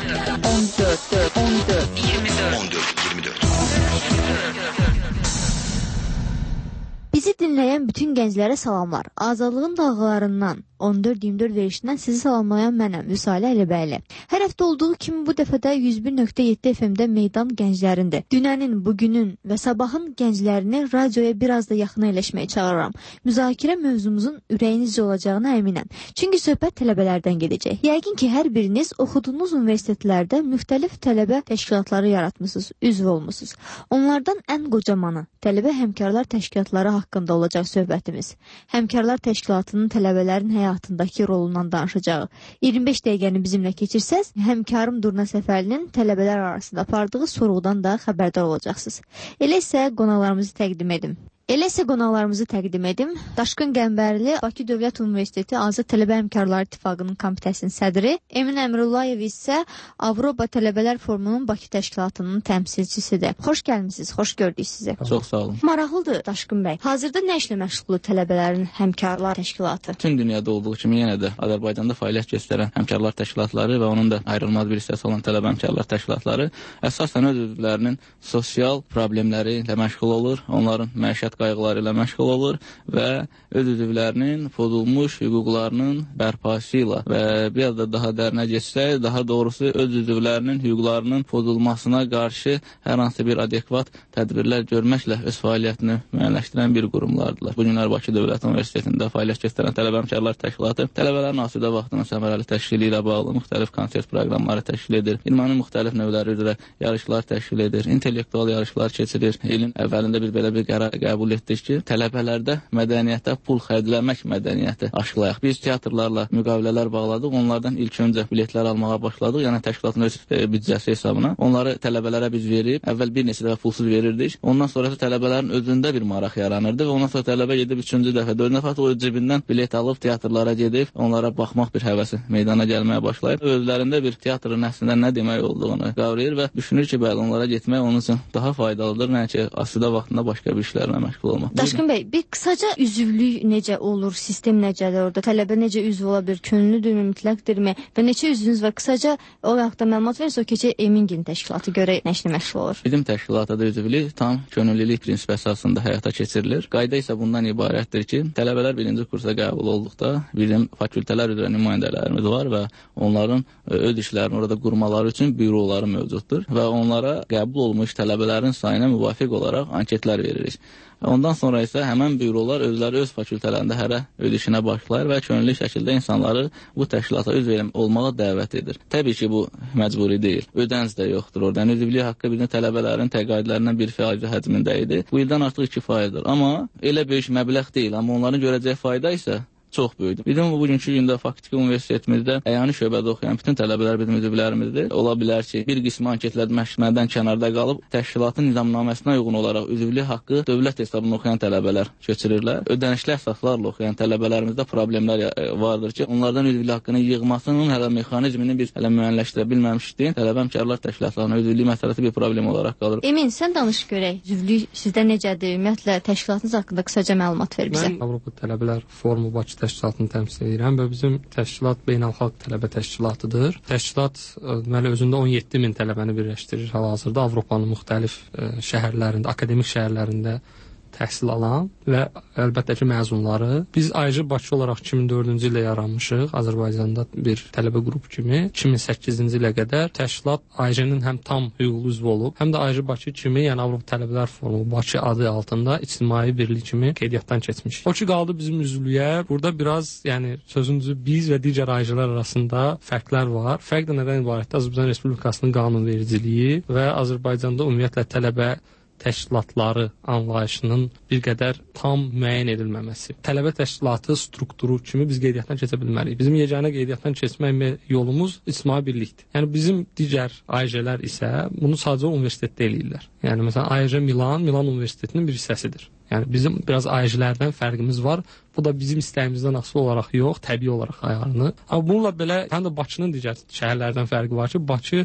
Bizi dinləyən bütün gənclərə salamlar. Azadlığın dalğalarından 14-24 verişindən sizi salamlayan mənəm, Vüsalə Əlibəyli. Hər həftə olduğu kimi bu dəfədə 101.7 FM-də meydan gənclərində. Dünənin, bugünün və sabahın gənclərini radioya biraz da yaxına eləşməyə çağırıram. Müzakirə mövzumuzun ürəyinizcə olacağına əminəm. Çünki söhbət tələbələrdən gedəcək. Yəqin ki, hər biriniz oxuduğunuz universitetlərdə müxtəlif tələbə təşkilatları yaratmısınız, üzv olmusunuz. Onlardan ən qocamanı tələbə həmkarlar təşkilatları haqqında olacaq söhbətimiz. Həmkarlar təşkilatının tələbələrin həyatındakı rolundan danışacağı. 25 dəqiqəni bizimlə keçirsəz, həmkarım Durna Səfərlinin tələbələr arasında apardığı sorğudan da xəbərdar olacaqsınız. Elə isə qonaqlarımızı təqdim edim. Daşqın Qəmbərli, Bakı Dövlət Universiteti Azad Tələbə Həmkarları İttifaqının komitəsinin sədri, Emin Əmrullayev isə Avropa Tələbələr Forumunun Bakı təşkilatının təmsilçisidir. Xoş gəlmisiniz, xoş gördük sizi. Çox sağ olun. Maraqlıdır Daşqın bəy. Hazırda nə işlə məşğuldur tələbələrin həmkarlar təşkilatı? Bütün dünyada olduğu kimi yenə də Azərbaycanda fəaliyyət göstərən həmkarlar təşkilatları və onun da ayrılmaz bir hissəsi olan tələbə həmkarlar təşkilatları əsasən öz üzvlərinin sosial problemləri ilə məşğul olur, onların məişət qayğıları ilə məşğul olur və öz üzvlərinin pozulmuş hüquqlarının bərpası ilə və biraz da daha dərinə geçsək, daha doğrusu öz üzvlərinin hüquqlarının pozulmasına qarşı hər hansı bir adekvat tədbirlər görməklə öz fəaliyyətini müəyyənləşdirən bir qurumlardılar. Bu günlər Bakı Dövlət Universitetində fəaliyyət göstərən tələbə həmkarlar təşkilatı tələbələrin asudə vaxtının səmərəli təşkili ilə bağlı müxtəlif konsert proqramları təşkil edir. İlmanın müxtəlif növləri üzrə yarışlar təşkil edir, intellektual yarışlar keçirir. İlin əvvəlində biz belə bir qərar qəbul etdik ki, tələbələrdə mədəniyyətə pul xərcləmək mədəniyyəti aşılayaq. Biz teatrlarla müqavilələr bağladıq, onlardan ilk öncə biletlər almağa başladıq, yəni təşkilatın öz büdcəsi hesabına. Onları tələbələrə biz verib, əvvəl bir neçə dəfə pulsuz verirdik. Ondan sonra tələbələrin özündə bir maraq yaranırdı və ondan sonra tələbə gedib üçüncü dəfə, dördüncü dəfə o cibindən bilet alıb teatrlara gedib, onlara baxmaq bir həvəsi meydana gəlməyə başlayır. Özlərində bir teatrın əslində nə demək olduğunu qavrayır və düşünür ki, bəli, onlara getmək onun üçün daha faydalıdır, nəinki asudə vaxtında başqa bir işlərlə məşğul olmaq. Daşqın bəy, bir qısaca üzvlük necə olur, sistem necədir orada, tələbə necə üzv ola bilir, könüllüdürmü, mütləqdirmi və neçə üzvünüz var? Qısaca o vaxtda məlumat verirsə, o keçə Emingin təşkilatı görə nə işlə məşğul olur? Bizim təşkilata da üzvlük tam könüllülük prinsipi əsasında həyata keçirilir. Qayda isə bundan ibarətdir ki, tələbələr birinci kursa qəbul olduqda bizim fakültələr üzrə nümayəndələrimiz var və onların öz işlərini orada qurmaları üçün büroları mövcuddur və onlara qəbul olmuş tələbələrin sayına müvafiq olaraq anketlər veririk. Ondan sonra isə həmən bürolar özləri öz fakültələrində hərə öz işinə başlayır və könüllü şəkildə insanları bu təşkilata üzv olmağa dəvət edir. Təbii ki, bu məcburi deyil. Ödənc də yoxdur orada. Yəni, üzvlük haqqı bizim tələbələrin təqaüdlərindən 1% həcmində idi. Bu ildən artıq 2%-dir. Amma elə böyük məbləğ deyil. Amma onların görəcəyi fayda isə çox böyükdür. Bizim bugünkü gündə faktiki universitetimizdə əyani şöbədə oxuyan bütün tələbələr bizim üzvlərimizdir. Ola bilər ki, bir qismi anketləşmədən kənarda qalıb təşkilatın nizamnaməsinə uyğun olaraq üzvlük haqqı dövlət hesabına oxuyan tələbələr köçürürlər. Ödənişli əsaslarla oxuyan tələbələrimizdə problemlər vardır ki, onlardan üzvlük haqqını yığmasının hələ mexanizmini biz hələ müəyyənləşdirə bilməmişdik. Tələbə həmkarlar təşkilatlarının üzvlük məsələsi bir problem olaraq qalır. Emin, sən danış görək. Üzvlük sizdə necədir? Ümumiyyətlə təşkilatınız haqqında qısaca məlumat ver bizə. Mən Avropa Tələbələr Forumu Bakı təşkilatını təmsil edirəm və bizim təşkilat beynəlxalq tələbə təşkilatıdır. Təşkilat deməli özündə 17 min tələbəni birləşdirir hal-hazırda Avropanın müxtəlif şəhərlərində, akademik şəhərlərində təhsil alan və əlbəttə ki, məzunları. Biz ayrıca Bakı olaraq 2004-cü ildə yaranmışıq. Azərbaycanda bir tələbə qrupu kimi 2008-ci ilə qədər təşkilat ayrıcanın həm tam hüquqlu üzv olub, həm də ayrıca Bakı kimi, yəni Avropa Tələbələr Forumu Bakı adı altında ictimai birlik kimi qeydiyyatdan keçmişik. O ki qaldı bizim üzvlüyə. Burada biraz, yəni sözüncü biz və digər ayrıcalar arasında fərqlər var. Fərq də nədən ibarətdir? Azərbaycan Respublikasının qanunvericiliyi və Azərbaycanda ümumiyyətlə tələbə təşkilatları anlayışının bir qədər tam müəyyən edilməməsi. Tələbə təşkilatı strukturu kimi biz qeydiyyatdan keçə bilməliyik. Bizim yeganə qeydiyyatdan keçmək yolumuz ictimai birlikdir. Yəni bizim digər AYJ-lər isə bunu sadəcə universitetdə eləyirlər. Yəni məsələn AYJ Milan Universitetinin bir hissəsidir. Yəni bizim biraz AYJ-lərdən fərqimiz var. Bu da bizim istəyimizdən asılı olaraq yox, təbii olaraq ayarlanır. Amma bununla belə həm də Bakının digər şəhərlərdən fərqi var ki, Bakı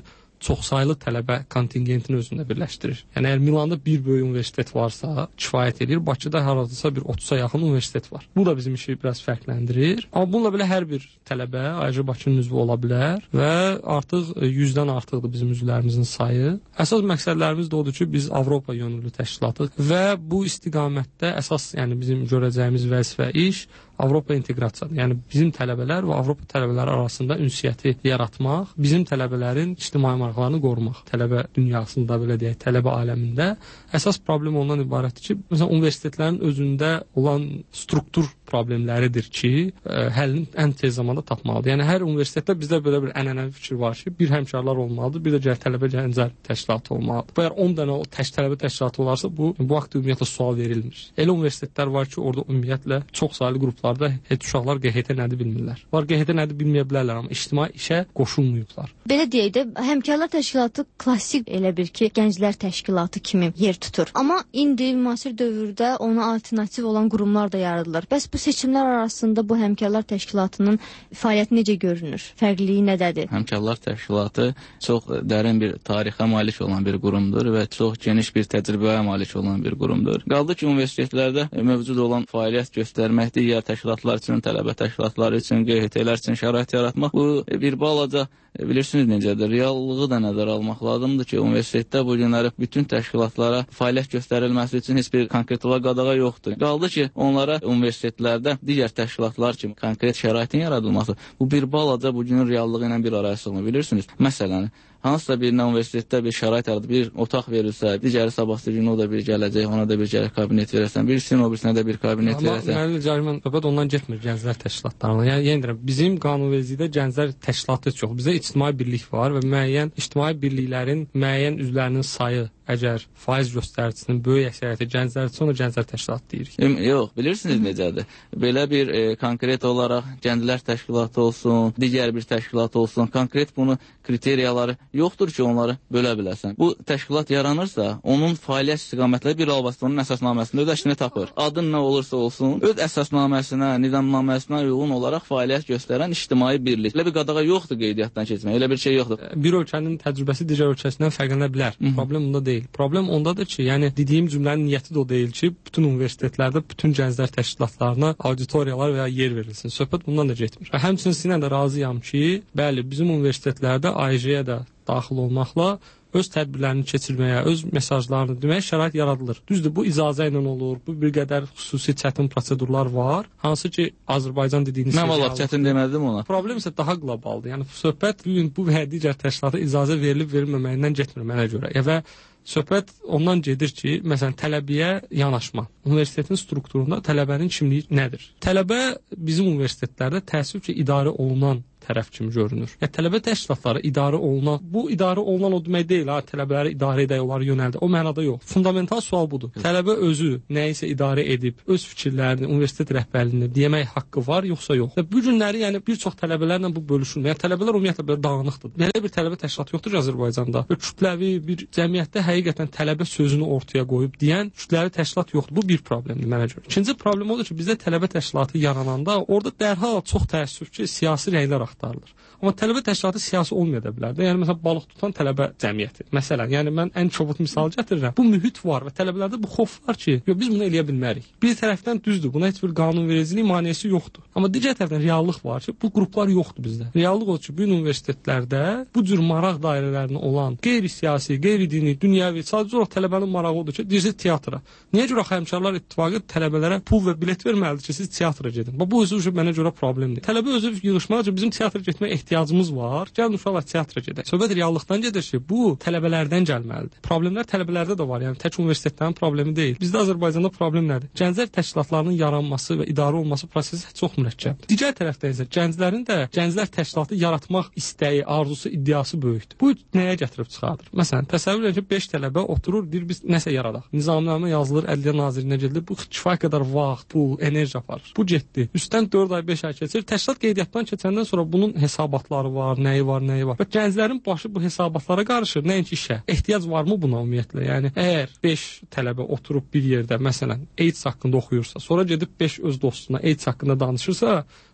çoxsaylı tələbə kontingentini özündə birləşdirir. Yəni əgər Milanda bir böyük universitet varsa, kifayət edir. Bakıda hardasa bir 30-a yaxın universitet var. Bu da bizim işi biraz fərqləndirir. Amma bununla belə hər bir tələbə AJS Bakının üzvü ola bilər və artıq 100-dən artıqdır bizim üzvlərimizin sayı. Əsas məqsədlərimiz də odur ki, biz Avropa yönümlü təşkilatıq və bu istiqamətdə əsas, yəni bizim görəcəyimiz vəzifə iş Avropa inteqrasiyasıdır. Yəni bizim tələbələr və Avropa tələbələri arasında ünsiyyəti yaratmaq, bizim tələbələrin ictimai maraqlarını qorumaq. Tələbə dünyasında, belə deyək, tələbə aləmində əsas problem ondan ibarətdir ki, məsələn, universitetlərin özündə olan struktur problemləridir ki, həllini ən tez zamanda tapmalıdır. Yəni hər universitetdə bizdə belə bir ənənəvi fikir var ki, bir həmkarlar olmalıdır, bir də tələbə gənclər təşkilatı olmalıdır. Bu əgər 10 dənə tələbə təşkilatı olarsa, bu haqda ümumiyyətlə sual verilmir. Elə universitetlər var ki, orada ümumiyyətlə çox saylı qruplarda heç uşaqlar QHT nədir bilmirlər. Var QHT nədir bilməyə bilərlər, amma ictimai işə qoşulmayıblar. Belə deyək də, həmkarlar təşkilatı klassik elə bir ki, gənclər təşkilatı kimi yer tutur. Amma indi müasir dövrdə ona alternativ olan qurumlar da yaradılır. Bəs bu seçimlər arasında bu həmkarlar təşkilatının fəaliyyəti necə görünür? Fərqliliyi nədədir? Həmkarlar təşkilatı çox dərin bir tarixə malik olan bir qurumdur və çox geniş bir təcrübəyə malik olan bir qurumdur. Qaldı ki, universitetlərdə mövcud olan fəaliyyət göstərmək, digər təşkilatlar üçün, tələbə təşkilatları üçün, QHT-lər üçün şərait yaratmaq, bu bir balaca bilirsiniz necədir, reallığı da nəzərə almaq lazımdır ki, universitetdə bu günləri bütün təşkilatlara fəaliyyət göstərilməsi üçün heç bir konkretliyə qadağa yoxdur. Qaldı ki, onlara universitetlərdə digər təşkilatlar kimi konkret şəraitin yaradılması, bu bir balaca bu günün reallığı ilə bir araya sığmır, bilirsiniz. Məsələn, hansısa birinə universitetdə bir şərait yaradıb, bir otaq verilsə, digəri sabahsı günü o da bir gələcək, ona da bir gərək kabinet verəsən, birisinin o birisinə də bir kabinet verəsən. Amma mənim söhbət ondan getmir gənclər təşkilatlarına. Yəni yenə deyirəm, bizim qanunvericilikdə gənclər təşkilatı çox. Bizdə ictimai birlik var və müəyyən ictimai birliklərin müəyyən üzvlərinin sayı əgər faiz göstəricisinin böyük əksəriyyəti gənclərdirsə, ona gənclər təşkilatı deyirik. Yox, bilirsiniz necədir? Belə bir konkret olaraq gənclər təşkilatı olsun, digər bir təşkilat olsun, konkret bunu kriteriyaları yoxdur ki, onları bölə biləsən. Bu təşkilat yaranırsa, onun fəaliyyət istiqamətləri bir albatta onun əsasnaməsində öz əksini tapır. Adın nə olursa olsun, öz əsasnaməsinə, nizamnaməsinə uyğun olaraq fəaliyyət göstərən ictimai birlik. Elə bir qadağa yoxdur qeydiyyatdan keçmək, elə bir şey yoxdur. Bir ölkənin təcrübəsi digər ölkəsindən fərqlənə bilər. Problem bunda deyil. Problem ondadır ki, yəni dediyim cümlənin niyyəti də o deyil ki, bütün universitetlərdə bütün gənclər təşkilatlarına auditoriyalar və ya yer verilsin. Söhbət bundan da getmir. Və həmçinin sizinlə də razıyam ki, bəli, bizim universitetlərdə AJS-yə də daxil olmaqla öz tədbirlərini keçirməyə, öz mesajlarını deməyə şərait yaradılır. Düzdür, bu icazə ilə olur, bu bir qədər xüsusi çətin prosedurlar var. Hansı ki, Azərbaycan dediyiniz mən valla çətin demədim ona. Problem isə daha qlobaldır. Yəni söhbət bu və digər təşkilata icazə verilib-verilməməyindən getmir mənə görə. Və söhbət ondan gedir ki, məsələn, tələbəyə yanaşma. Universitetin strukturunda tələbənin kimliyi nədir? Tələbə bizim universitetlərdə təəssüf ki, idarə olunan tərəf kimi görünür. Yəni tələbə təşkilatları idarə olunan, bu idarə olunan o demək deyil, ha, tələbələri idarə edək, onları yönəldir. O mənada yox. Fundamental sual budur. Tələbə özü nəyisə idarə edib, öz fikirlərini universitet rəhbərliyinə demək haqqı var, yoxsa yox. Və bu günləri yəni bir çox tələbələrlə bu bölüşülmür. Yəni tələbələr ümumiyyətlə belə dağınıqdır. Belə bir tələbə təşkilatı yoxdur Azərbaycanda. Və kütləvi bir cəmiyyətdə həqiqətən tələbə sözünü ortaya qoyub deyən kütləvi təşkilat yoxdur. Bu bir problemdir mənə görə. İkinci problem odur ki, bizdə tələbə təşkilatı yarananda orada dərhal çox təəssüf ki, siyasi rəylər axtarılır. Amma tələbə təşkilatı siyasi olmaya da bilər də. Yəni məsələn balıq tutan tələbə cəmiyyəti. Məsələn, yəni mən ən çobut misal gətirirəm. Bu mühit var və tələbələrdə bu xof var ki, yox biz bunu eləyə bilmərik. Bir tərəfdən düzdür, buna heç bir qanunvericilik maneəsi yoxdur. Amma digər tərəfdən reallıq var ki, bu qruplar yoxdur bizdə. Reallıq odur ki, bu universitetlərdə bu cür maraq dairələrində olan qeyri-siyasi, qeyri-dini, dünyəvi, sadəcə olaraq tələbənin marağı odur ki, deyirsiz teatra. Niyə görə Həmkarlar İttifaqı tələbələrə pul və bilet verməlidir ki, siz teatra gedin? Bu özü mənə görə problemdir. Tələbə özü yığışmalıdır ki, bizim teatra getməyə ehtiyacımız var. Gəlin uşaqlar teatra gedək. Söhbət reallıqdan gedir ki, bu tələbələrdən gəlməlidir. Problemlər tələbələrdə də var. Yəni tək universitetlərin problemi deyil. Bizdə Azərbaycanda problem nədir? Gənclər təşkilatlarının yaranması və idarə olunması prosesi çox mürəkkəbdir. Digər tərəfdən isə gənclərin də gənclər təşkilatı yaratmaq istəyi, arzusu, iddiası böyükdür. Bu nəyə gətirib çıxardır? Məsələn, təsəvvür edin ki, 5 tələbə oturur, deyir biz nəsə yaradaq. Nizamnamə yazılır, Ədliyyə Nazirinə gəlir. Bu kifayət qədər vaxt, pul, enerji aparır. Bu getdi. Üstdən 4 ay, 5 ay keçir. Təşkilat qeydiyyatdan keçəndən sonra bunun hesabatları var, nəyi var. Və gənclərin başı bu hesabatlara qarışır, nəinki işə. Ehtiyac varmı buna ümumiyyətlə? Yəni əgər 5 tələbə oturub bir yerdə, məsələn, AIDS haqqında oxuyursa, sonra gedib 5 öz dostuna AIDS haqqında danışırsa,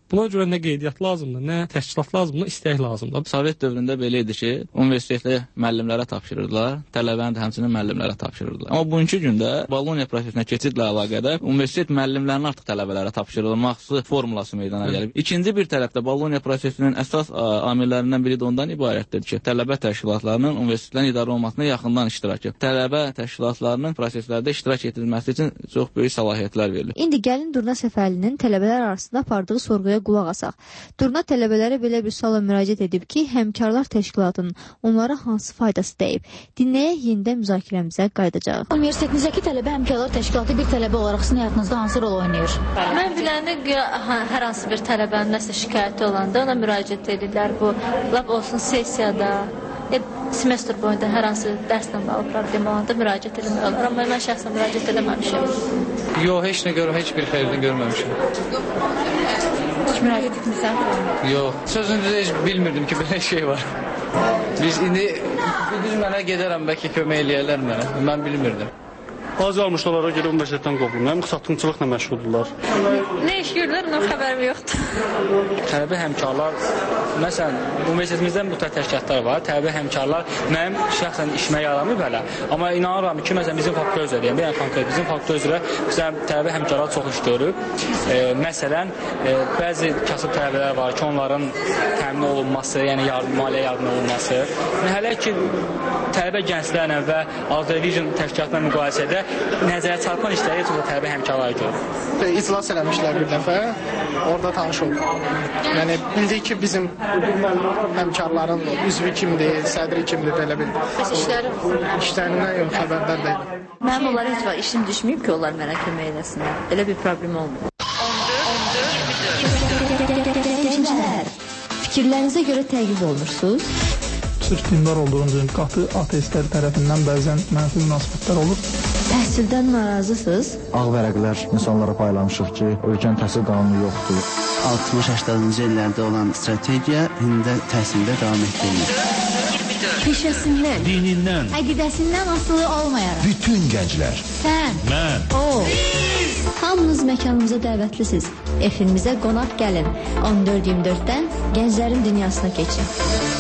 Buna görə nə qeydiyyat lazımdır, nə təşkilat lazımdır, nə istək lazımdır. Sovet dövründə belə idi ki, universitetdə müəllimlərə tapşırırdılar, tələbəni də həmçinin müəllimlərə tapşırırdılar. Amma bugünkü gündə Boloniya prosesinə keçidlə əlaqədar universitet müəllimlərinin artıq tələbələrə tapşırılması formulası meydana gəlib. İkinci bir tərəfdə Boloniya prosesinin əsas amillərindən biri də ondan ibarətdir ki, tələbə təşkilatlarının universitetlərin idarə olunmasına yaxından iştirakı. Tələbə təşkilatlarının proseslərdə iştirak edilməsi üçün çox böyük səlahiyyətlər verilir. İndi gəlin Durna Səfərlinin tələbələr arasında apardığı sorğuya qulaq asaq. Durna tələbələrə belə bir suala müraciət edib ki, Həmkarlar Təşkilatının onlara hansı faydası dəyib? Dinləyək, yenidən müzakirəmizə qayıdacağıq. Universitetinizdəki tələbə Həmkarlar Təşkilatı bir tələbə olaraq sizin həyatınızda hansı rol oynayır? Mən biləndə hər hansı bir tələbənin nəsə şikayəti olanda ona müraciət edirlər. Bu lap olsun sessiyada, semestr boyunda hər hansı dərslə bağlı problem olanda müraciət etmək olar. Amma mən şəxsən müraciət edəməmişəm. Yox, heç nə görürəm, heç bir xeyrini görməmişəm. Heç müraciət etmirsən? Yox, sözünüzü heç bilmirdim ki, belə şey var. Biz indi mənə gedərəm, bəlkə kömək eləyərlər mənə. Mən bilmirdim. Az almışlara görə universitetdən qovulmuşam. Satqınçılıqla məşğuldurlar. Nə iş görürlər, ondan xəbərim yoxdur. Tələbə həmkarlar, məsələn, universitetimizdə mütləq təşkilatlar var. Tələbə həmkarlar mənim şəxsən işimə yaramır belə. Amma inanıram ki, məsələn, bizim fakültə üzrə, yəni konkret bizim fakültə üzrə bizə tələbə həmkarlar çox iş görüb. Məsələn, bəzi kasıb tələbələr var ki, onların təmin olunması, yəni maliyyə yardım olunması. Hələ ki, tələbə gənclərlə və Azərbaycan təşkilatla müqayisədə nəzərə çarpan işləri çox tələbə həmkarları görür. İclas eləmişlər bir dəfə, orada tanış olduk. Yəni bildik ki, bizim həmkarların üzvü kimdir, sədri kimdir, belə bildik. Bəs İşlərindən yox, xəbərdar deyil. Mənim onlara heç vaxt işim düşməyib ki, onlar mənə kömək eləsinlər. Elə bir problem olmuyor. Fikirlərinizə görə təqib olunursunuz? Sırf dindar olduğunuz üçün qatı ateistlər tərəfindən bəzən mənfi münasibətlər olur. Təhsildən narazısınız? Ağ vərəqlər insanlara paylamışıq ki, ölkənin təhsil qanunu yoxdur. 60-80-cı illərdə olan strategiya indi də təhsildə davam etdirilir. Peşəsindən, dinindən, əqidəsindən asılı olmayaraq. Bütün gənclər. Sən, mən, o. Hamınız məkanımıza dəvətlisiniz. Efimizə qonaq gəlin. 14-24-dən Gənclərin Dünyasına keçin.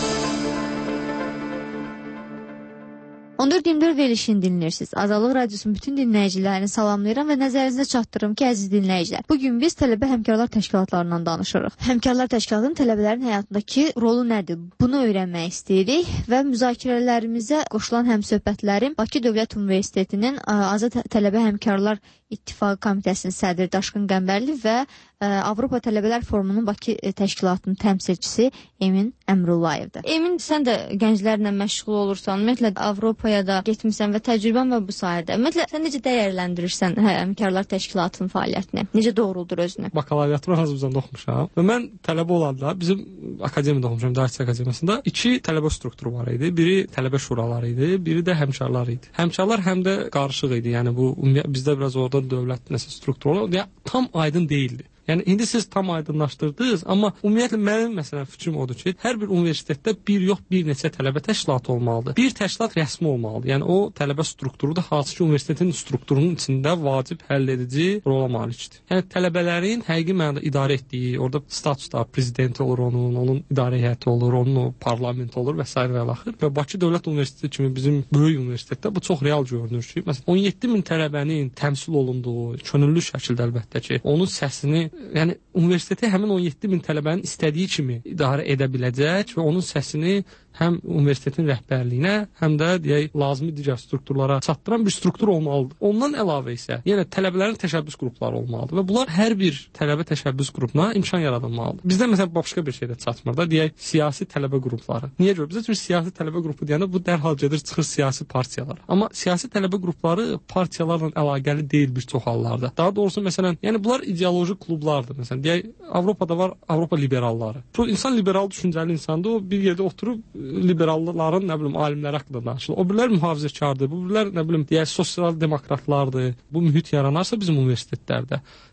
14-24 verilişini dinləyirsiniz. Azadlıq Radiosunun bütün dinləyicilərini salamlayıram və nəzərinizə çatdırırım ki, əziz dinləyicilər, bugün biz tələbə həmkarlar təşkilatlarından danışırıq. Həmkarlar təşkilatının tələbələrin həyatındakı rolu nədir? Bunu öyrənmək istəyirik və müzakirələrimizə qoşulan həmsöhbətlərim Bakı Dövlət Universitetinin Azad Tələbə Həmkarlar İttifaqı Komitəsinin sədri Daşqın Qəmbərli və Avropa Tələbələr Forumunun Bakı təşkilatının təmsilçisi Emin Əmrullayevdir. Emin, sən də gənclərlə məşğul olursan, ümumiyyətlə Avropaya da getmisən və təcrübən var bu sahədə. Ümumiyyətlə sən necə dəyərləndirirsən Həmkarlar Təşkilatının fəaliyyətini? Necə doğruldur özünü? Bakalavriatımı Azərbaycanda oxumuşam və mən tələbə olanda bizim akademiyada oxumuşam, Dərsi Akademiyasında 2 tələbə strukturu var idi. Biri tələbə şuraları idi, biri də həmkarlar idi. Həmkarlar həm də qarışıq idi. Yəni bu bizdə biraz orada dövlət nəsə strukturu oldu. Tam aydın deyildi. Yəni indi siz tam aydınlaşdırdınız, amma ümumiyyətlə mənim məsələn fikrim odur ki, hər bir universitetdə bir yox bir neçə tələbə təşkilatı olmalıdır. Bir təşkilat rəsmi olmalıdır. Yəni o tələbə strukturu da hansı ki universitetin strukturunun içində vacib həll edici rola malikdir. Yəni tələbələrin həqiqi mənada idarə etdiyi, orada statusda prezidenti olur onun idarə heyəti olur, onun o parlament olur və s. və axır. Və Bakı Dövlət Universiteti kimi bizim böyük universitetdə bu çox real görünür ki, məsələn 17 min tələbənin təmsil olunduğu, könüllü şəkildə əlbəttə ki, onun səsini yəni universiteti həmin 17 min tələbənin istədiyi kimi idarə edə biləcək və onun səsini həm universitetin rəhbərliyinə, həm də deyək lazımi digər strukturlara çatdıran bir struktur olmalıdır. Ondan əlavə isə yenə tələbələrin təşəbbüs qrupları olmalıdır və bunlar hər bir tələbə təşəbbüs qrupuna imkan yaradılmalıdır. Bizdə məsələn başqa bir şey də çatmır da, deyək siyasi tələbə qrupları. Niyə görə? Bizdə çünki siyasi tələbə qrupu deyəndə bu dərhal gedir çıxır siyasi partiyalara. Amma siyasi tələbə qrupları partiyalarla əlaqəli deyil bir çox hallarda. Daha doğrusu məsələn, yəni bunlar ideoloji klublardır. Məsələn, deyək Avropada var Avropa liberalları. Bu insan liberal düşüncəli insandır. O bir yerdə oturub liberalların, nə bilim, alimləri haqqında danışılır. O birlər mühafizəkardır, bu birlər, nə bilim, deyək, sosial demokratlardır. Bu mühit yaranarsa bizim universitetlərdə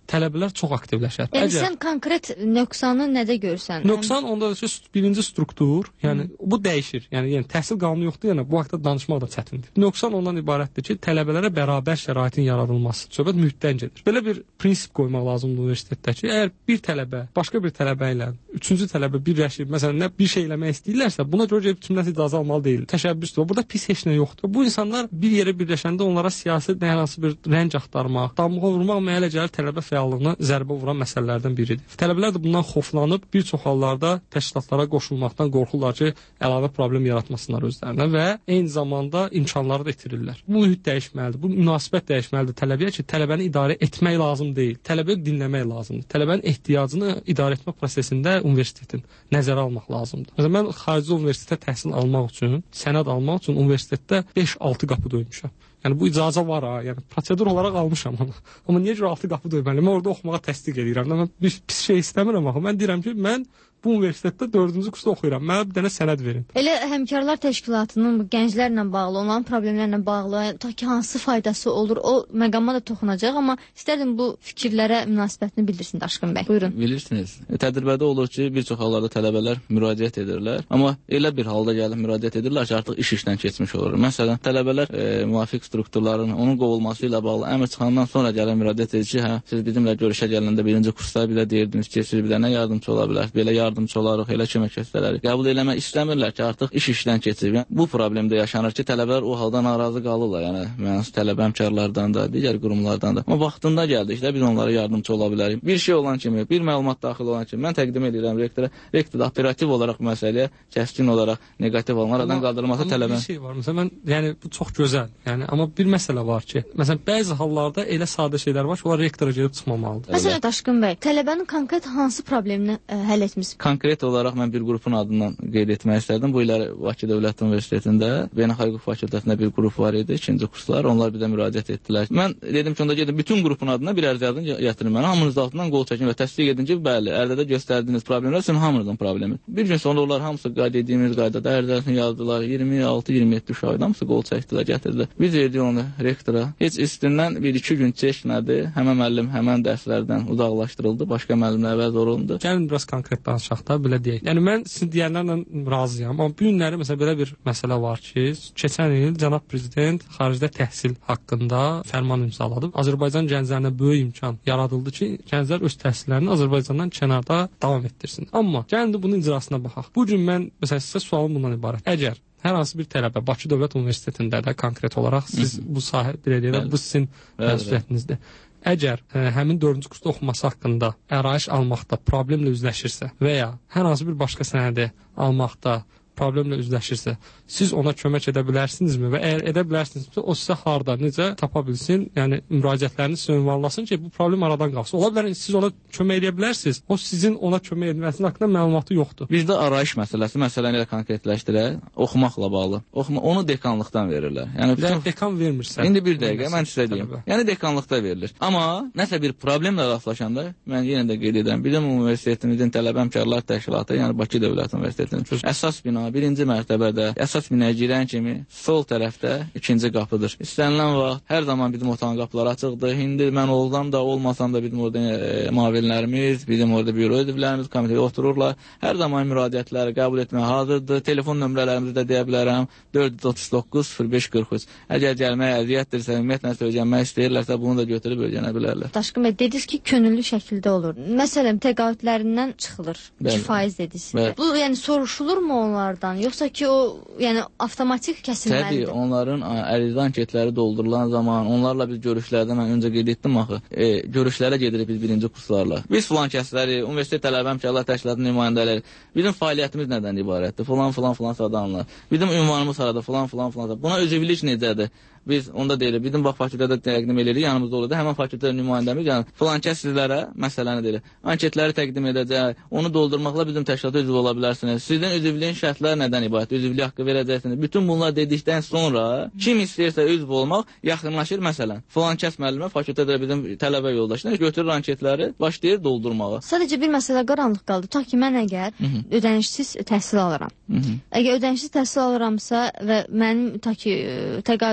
tələbələr çox aktivləşər. Yəni sən konkret nöqsanı nədə görürsən? Nöqsan onda ki, birinci struktur, yəni bu dəyişir. Yəni təhsil qanunu yoxdur, yəni bu haqqda danışmaq da çətindir. Nöqsan ondan ibarətdir ki, tələbələrə bərabər şəraitin yaradılması. Söhbət mühitdən gedir. Belə bir prinsip qoymaq lazımdır universitetdə ki, əgər bir tələbə başqa bir tələbə ilə üçüncü tələbə birləşib, məsələn, nə bir şey eləmək istəyirlərsə, buna görə kimdən icazə almalı deyil. Təşəbbüsdür. Burada pis heç nə yoxdur. Bu insanlar bir yerə birləşəndə onlara siyasi hər hansı bir rəng axtarmaq, damğa vurmaq mənə gəlir tələbə fəallığına zərbə vuran məsələlərdən biridir. Tələbələr də bundan xoflanıb bir çox hallarda təşkilatlara qoşulmaqdan qorxurlar ki, əlavə problem yaratmasınlar özlərinə və eyni zamanda imkanları da itirirlər. Bu mühit dəyişməlidir. Bu münasibət dəyişməlidir tələbəyə ki, tələbəni idarə etmək lazım deyil. Tələbəyi dinləmək lazımdır. Tələbənin ehtiyacını idarə etmə prosesində universitetin nəzərə almaq lazımdır. Məsələn, mən xarici universitetə təhsil almaq üçün, sənəd almaq üçün universitetdə 5-6 qapı döymüşəm. Yəni bu icazə var ha, yəni prosedur olaraq almışam onu. Amma niyə görə 6 qapı döyməliyəm? Mən orada oxumağa təsdiq edirəm. Mən pis şey istəmirəm axı. Mən deyirəm ki, mən bu universitetdə 4-cü kursda oxuyuram. Mənə bir dənə sənəd verin. Elə həmkarlar təşkilatının gənclərlə bağlı, onların problemlərlə bağlı, ta ki hansı faydası olur, o məqama da toxunacaq, amma istərdim bu fikirlərə münasibətini bildirsin Daşqın bəy. Buyurun. Bilirsiniz, tədbirdə olur ki, bir çox hallarda tələbələr müraciət edirlər, amma elə bir halda gəlib müraciət edirlər ki, artıq iş işdən keçmiş olur. Məsələn, tələbələr müvafiq strukturların onun qovulması ilə bağlı əmr çıxandan sonra gəlib müraciət edir ki, hə, siz bizimlə görüşə gələndə birinci kursda bir də deyirdiniz ki, siz bir dənə yardımçı ola bilər, belə yardımçı olarıq, elə kömək göstərərik. Qəbul eləmək istəmirlər ki, artıq iş işdən keçib. Yəni, bu problemdə yaşanır ki, tələbələr o halda narazı qalırlar. Yəni, mənim tələbə həmkarlardan da, digər qurumlardan da. Amma vaxtında gəldikdə biz onlara yardımçı ola bilərik. Bir şey olan kimi, bir məlumat daxil olan kimi mən təqdim edirəm rektora. Rektor da operativ olaraq məsələyə kəskin olaraq neqativ olanlardan qaldırılması tələbə. Bir şey var. Məsələn, mən, yəni bu çox gözəl. Yəni, amma bir məsələ var ki, məsələn, bəzi hallarda elə sadə şeylər var ki, onlar rektora gedib çıxmamalıdır. Məsələn, Daşqın bəy, tələbənin konkret hansı problemini həll etmisiniz? Konkret olaraq mən bir qrupun adından qeyd etmək istərdim. Bu illər Bakı Dövlət Universitetində Beynəlxalq Hüquq Fakültəsində bir qrup var idi, ikinci kurslar. Onlar bir də müraciət etdilər. Mən dedim ki, onda gedin bütün qrupun adına bir ərizə yazın, gətirin mənə. Hamınız altından qol çəkin və təsdiq edin ki, bəli, ərizədə göstərdiyiniz problemlər sizin hamınızın problemi. Bir gün sonra onlar hamısı dediyimiz qaydada ərizəsini yazdılar. 26-27 uşaq hamısı qol çəkdilər, gətirdilər. Biz verdik onu rektora. Heç üstündən 1-2 gün keçmədi. Həmən müəllim həmən dərslərdən uzaqlaşdırıldı. Başqa müəllimlər əvəz olundu. Gəlin biraz konkret danışaq da, belə deyək. Yəni mən sizin deyənlərlə razıyam, amma bu günləri məsələn belə bir məsələ var ki, keçən il cənab prezident xaricdə təhsil haqqında fərman imzaladı. Azərbaycan gənclərinə böyük imkan yaradıldı ki, gənclər öz təhsillərini Azərbaycandan kənarda davam etdirsin. Amma gəlin bunun icrasına baxaq. Bu gün mən məsələn sizə sualım bundan ibarət. Əgər hər hansı bir tələbə Bakı Dövlət Universitetində də konkret olaraq siz bu sahə belə deyək, bu sizin məsuliyyətinizdir. Əgər həmin 4-cü kursda oxuması haqqında ərayiş almaqda problemlə üzləşirsə və ya hər hansı bir başqa sənədi almaqda problemlə üzləşirsə, siz ona kömək edə bilərsinizmi və əgər edə bilərsinizsə, o sizə harda, necə tapa bilsin, yəni müraciətlərini sizə ünvanlasın ki, bu problem aradan qalsın. Ola bilər siz ona kömək edə bilərsiniz, o sizin ona kömək etməsinin haqqında məlumatı yoxdur. Bizdə arayış məsələsi, məsələni elə konkretləşdirək, oxumaqla bağlı. Onu dekanlıqdan verirlər. Yəni dekan vermirsə. İndi bir dəqiqə mən sizə deyim. Yəni dekanlıqda verilir. Amma nəsə bir problemlə rastlaşanda mən yenə də qeyd edirəm, bizim universitetimizin tələbə həmkarlar təşkilatı, yəni Bakı Dövlət Universitetinin əsas bina birinci mərtəbədə, əsas binaya girən kimi sol tərəfdə ikinci qapıdır. İstənilən vaxt hər zaman bizim otağın qapıları açıqdır. İndi mən olsam da, olmasam da bizim orada müavinlərimiz, bizim orada büro üzvlərimiz komitəyə otururlar. Hər zaman müraciətləri qəbul etməyə hazırdır. Telefon nömrələrimizi də deyə bilərəm. 439-0543. Əgər gəlməyə əziyyətdirsə, ümumiyyətlə söyləyənmək istəyirlərsə, bunu da götürüb öyrənə bilərlər. Daşqın bəy, dediniz ki, könüllü şəkildə olur. Məsələn, təqaüdlərindən çıxılır. 2% dediniz. Bu, yəni soruşulurmu onlar? Yoxsa ki o, yəni avtomatik kəsilməlidir. Təbii, onların ərizə anketləri doldurulan zaman, onlarla biz görüşlərdə, mən öncə qeyd etdim axı, görüşlərə gedirik biz birinci kurslarla. Biz filan kəsləri, universitet tələbə həmkarlar təşkilatının nümayəndələri, bizim fəaliyyətimiz nədən ibarətdir? Filan sadanlar. Bizim ünvanımız harada? Filan. Buna özüvlük necədir? Biz onda deyirik, bizim bax fakültədə təqdim edirik, yanımızda olur da, həmən fakültədə nümayəndəmiz, yəni filan kəs sizlərə məsələni deyirik. Anketləri təqdim edəcək, onu doldurmaqla bizim təşkilata üzv ola bilərsiniz. Sizin üzvlüyün şərtləri nədən ibarət? Üzvlük haqqı verəcəksiniz. Bütün bunlar dedikdən sonra kim istəyirsə üzv olmaq yaxınlaşır məsələn. Filan kəs müəllimə fakültədə bizim tələbə yoldaşına götürür anketləri, başlayır doldurmağa. Sadəcə bir məsələ qaranlıq qaldı. Ta ki mən əgər ödənişsiz təhsil alıram. Əgər ödənişsiz təhsil alıramsa və mənim ta ki təqaüdünə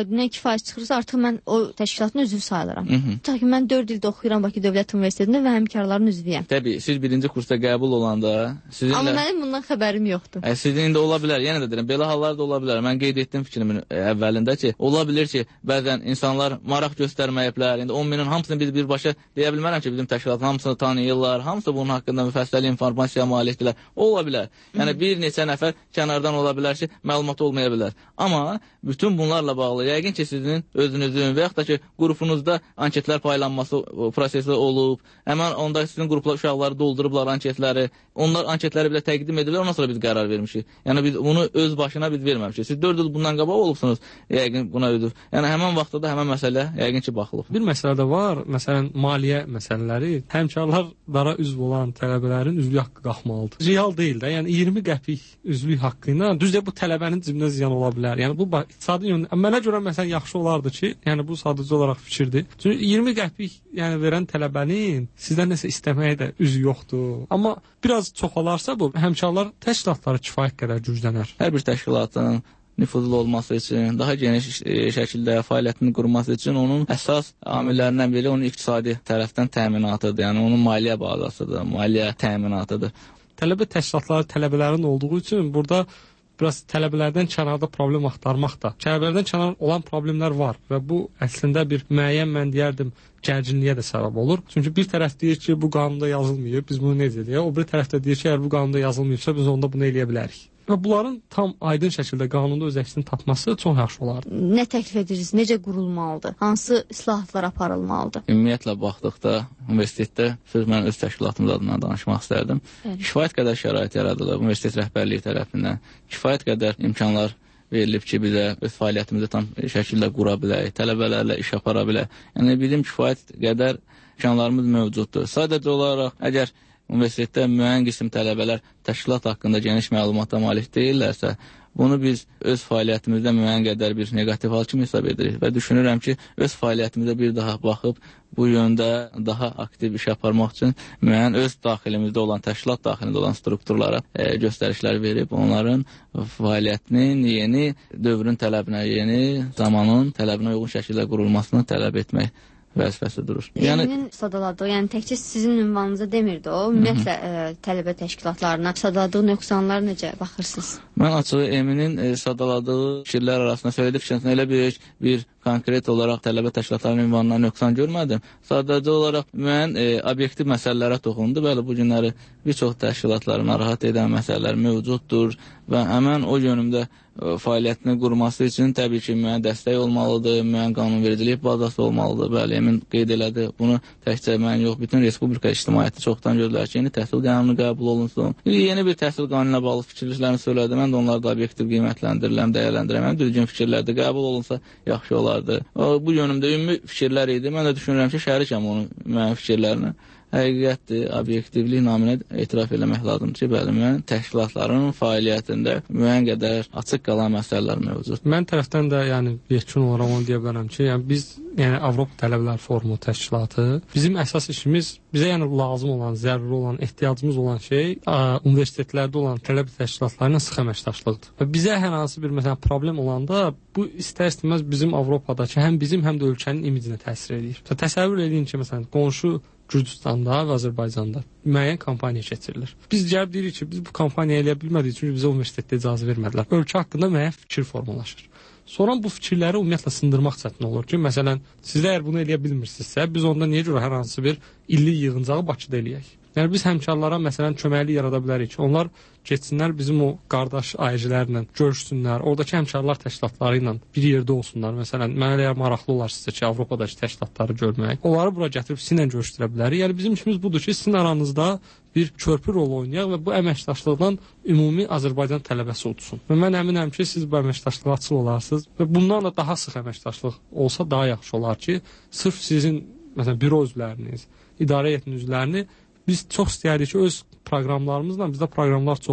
faiz çıxırsa, artıq mən o təşkilatın üzvü sayılıram. Tutaq ki, mən 4 ildə oxuyuram Bakı Dövlət Universitetində və həmkarların üzvüyəm. Təbii, siz birinci kursda qəbul olanda sizinlə... Amma mənim bundan xəbərim yoxdur. Sizin indi ola bilər, yenə də deyirəm, belə hallar da ola bilər. Mən qeyd etdim fikrimin əvvəlində ki, ola bilər ki, bəzən insanlar maraq göstərməyiblər. İndi 10 minin hamısını biz birbaşa deyə bilmərəm ki, bizim təşkilatın hamısını tanıyırlar, hamısı bunun haqqında müfəssəl informasiya malikdirlər. Ola bilər. Yəni bir neçə nəfər kənardan ola bilər ki, məlumat olmaya bilər. Amma bütün bunlarla bağlı yəqin ki, sizin özünüzün və yaxud da ki, qrupunuzda anketlər paylanması prosesi olub. Həmən onda sizin qruplar uşaqları doldurublar anketləri. Onlar anketləri belə təqdim edirlər, ondan sonra biz qərar vermişik. Yəni biz bunu öz başına biz verməmişik. Siz 4 il bundan qabaq olubsunuz, yəqin buna ödür. Yəni həmən vaxtda da həmən məsələ yəqin ki, baxılıb. Bir məsələ də var, məsələn, maliyyə məsələləri. Həmkarlara üzv olan tələbələrin üzvlük haqqı qalxmalıdır. Real deyil də, yəni 20 qəpik üzvlük haqqı ilə düzdür bu tələbənin cibinə ziyan ola bilər. Yəni bu iqtisadi yöndən mənə görə məsələn yaxşı olardı ki, yəni bu sadəcə olaraq fikirdir. Çünki 20 qəpik yəni verən tələbənin sizdən nəsə istəməyə də üzü yoxdur. Amma biraz çoxalarsa bu həmkarlar təşkilatları kifayət qədər güclənər. Hər bir təşkilatın nüfuzlu olması üçün, daha geniş şəkildə fəaliyyətini qurması üçün onun əsas amillərindən biri onun iqtisadi tərəfdən təminatıdır. Yəni onun maliyyə bazasıdır, maliyyə təminatıdır. Tələbə təşkilatları tələbələrin olduğu üçün burada biraz tələbələrdən kənarda problem axtarmaq da. Tələbələrdən kənar olan problemlər var və bu əslində bir müəyyən, mən deyərdim, gərginliyə də səbəb olur. Çünki bir tərəf deyir ki, bu qanunda yazılmayıb, biz bunu necə edək? O bir tərəf də deyir ki, əgər bu qanunda yazılmayıbsa, biz onda bunu eləyə bilərik. Və bunların tam aydın şəkildə qanunda öz əksini tapması çox yaxşı olardı. Nə təklif edirsiniz? Necə qurulmalıdır? Hansı islahatlar aparılmalıdır? Ümumiyyətlə baxdıqda universitetdə söz mən öz təşkilatımız adına danışmaq istərdim. Kifayət qədər şərait yaradılıb universitet rəhbərliyi tərəfindən. Kifayət qədər imkanlar verilib ki, bizə öz fəaliyyətimizi tam şəkildə qura bilək, tələbələrlə iş apara bilək. Yəni bizim kifayət qədər imkanlarımız mövcuddur. Sadəcə olaraq əgər universitetdə müəyyən qism tələbələr təşkilat haqqında geniş məlumata malik deyirlərsə, bunu biz öz fəaliyyətimizdə müəyyən qədər bir negativ hal kimi hesab edirik və düşünürəm ki, öz fəaliyyətimizdə bir daha baxıb bu yöndə daha aktiv iş aparmaq üçün müəyyən öz daxilimizdə olan, təşkilat daxilində olan strukturlara göstərişlər verib, onların fəaliyyətinin yeni dövrün tələbinə, yeni zamanın tələbinə uyğun şəkildə qurulmasını tələb etmək vəzifəsi durur. Eminin sadaladığı, yəni təkcə sizin ünvanınıza demirdi o, ümumiyyətlə tələbə təşkilatlarına sadaladığı nöqsanlar necə baxırsınız? Mən açığı Eminin sadaladığı fikirlər arasında söylədiyi fikirlərin elə bir konkret olaraq tələbə təşkilatlarının ünvanına nöqsan görmədim. Sadəcə olaraq müəyyən obyektiv məsələlərə toxundu. Bəli, bu günləri bir çox təşkilatları narahat edən məsələlər mövcuddur və həmən o yönümdə fəaliyyətini qurması üçün təbii ki, müəyyən dəstək olmalıdır, müəyyən qanunvericilik bazası olmalıdır. Bəli, Emin qeyd elədi. Bunu təkcə mən yox, bütün Respublika ictimaiyyəti çoxdan gözlər ki, yeni təhsil qanunu qəbul olunsun. Yeni bir təhsil qanununa bağlı fikirlərini söylədi. Mən də onları da obyektiv qiymətləndirirəm, dəyərləndirəm. Düzgün fikirlərdə qəbul olunsa yaxşı olardı. Bu yönümdə ümumi fikirlər idi. Mən də düşünürəm ki, şərikəm onun müəyyən fikirlərinə. Həqiqətdir, obyektivlik naminə etiraf eləmək lazımdır ki, bəli, müəyyən təşkilatların fəaliyyətində müəyyən qədər açıq qalan məsələlər mövcud. Mən tərəfdən də yəni yekun olaraq onu deyə bilərəm ki, yəni biz Avropa Tələbələr Forumu təşkilatı, bizim əsas işimiz, bizə yəni lazım olan, zəruri olan, ehtiyacımız olan şey universitetlərdə olan tələbə təşkilatlarıyla sıx əməkdaşlıqdır. Və bizə hər hansı bir məsələn problem olanda bu istər-istəməz bizim Avropadakı həm bizim, həm də ölkənin imicinə təsir edir. Təsəvvür edin ki, məsələn, qonşu Gürcüstanda və Azərbaycanda müəyyən kampaniya keçirilir. Biz gəlib deyirik ki, biz bu kampaniya eləyə bilmədik, çünki bizə universitetdə icazə vermədilər. Ölkə haqqında müəyyən fikir formalaşır. Sonra bu fikirləri ümumiyyətlə sındırmaq çətin olur ki, məsələn, siz əgər bunu eləyə bilmirsinizsə, biz onda niyə görə hər hansı bir illik yığıncağı Bakıda eləyək? Yəni biz həmkarlara məsələn köməklik yarada bilərik ki, onlar getsinlər bizim o qardaş AEC-lərlə görüşsünlər, oradakı həmkarlar təşkilatları ilə bir yerdə olsunlar. Məsələn, mənə elə maraqlı olar sizə ki, Avropadakı təşkilatları görmək. Onları bura gətirib sizinlə görüşdürə bilərik. Yəni bizim işimiz budur ki, sizin aranızda bir körpü rol oynayaq və bu əməkdaşlıqdan ümumi Azərbaycan tələbəsi udsun. Və mən əminəm ki, siz bu əməkdaşlığa açıq olarsınız və bundan da daha sıx əməkdaşlıq olsa daha yaxşı olar ki, sırf sizin məsələn büro üzvləriniz, idarə heyətinin üzvlərini biz çox istəyərik ki, öz proqramlarımızla, bizdə proqramlar çoxdur.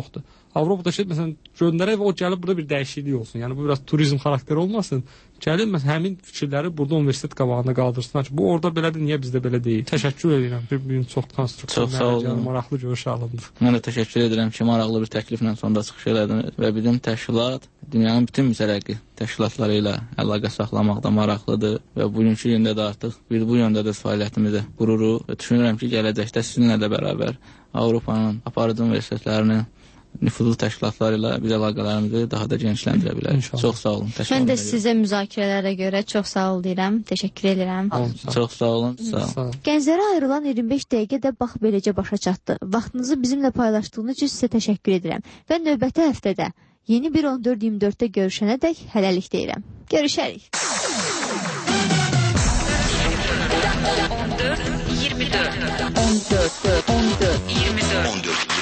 Avropadakı məsələn göndərək və o gəlib burada bir dəyişiklik olsun. Yəni bu biraz turizm xarakteri olmasın. Gəlib məsələn həmin fikirləri burada universitet qabağında qaldırsınlar ki, bu orada belədir, niyə bizdə belə deyil? Təşəkkür edirəm. Bir gün çox konstruktiv, maraqlı görüş alındı. Mən də təşəkkür edirəm ki, maraqlı bir təkliflə sonda çıxış elədiniz və bizim təşkilat dünyanın bütün müstəqil təşkilatları ilə əlaqə saxlamaqda maraqlıdır və bugünkü gündə də artıq biz bu yöndə də fəaliyyətimizi qururuq və düşünürəm ki, gələcəkdə sizinlə də bərabər Avropanın aparıcı universitetlərinin nüfuzlu təşkilatları ilə biz əlaqələrimizi daha da genişləndirə bilərik. Çox sağ olun. Mən də sizə müzakirələrə görə çox sağ ol deyirəm. Təşəkkür edirəm. Çox sağ olun. Sağ olun. Gənclərə ayrılan 25 dəqiqə də bax beləcə başa çatdı. Vaxtınızı bizimlə paylaşdığınız üçün sizə təşəkkür edirəm. Və növbəti həftədə yeni bir 14-24-də görüşənədək hələlik deyirəm. Görüşərik. 14-24 14-24